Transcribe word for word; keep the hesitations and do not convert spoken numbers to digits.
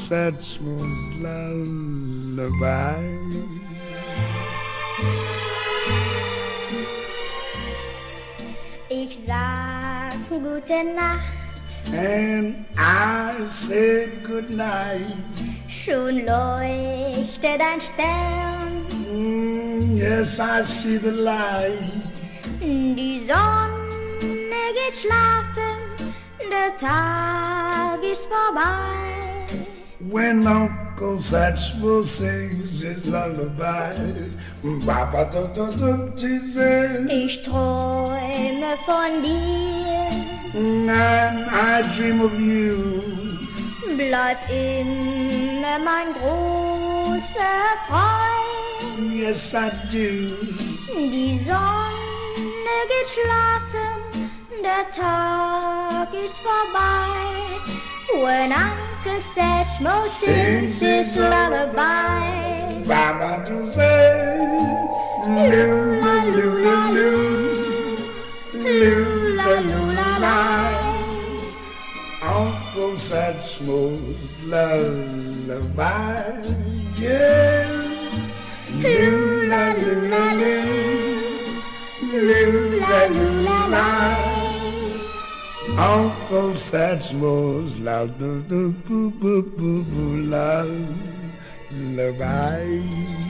Satchmo's lullaby. Ich sag gute Nacht, And I said good night. schon leuchtet ein Stern. Mm, yes, I see the light. Die Sonne geht schlafen, der Tag ist vorbei. When Uncle Satchmo sings his lullaby, Baba do do do, she says, Ich träume von dir, and I dream of you. bleib immer mein großer Freund. Yes, I do. Die Sonne geht schlafen, der Tag ist vorbei. When Uncle Satchmo sings his lullaby. Baba do say, lula lula loo, lula lula la. Uncle Satchmo's lullaby, yes. Lula lula loo, lula lula la. Uncle Satchmo's lullaby.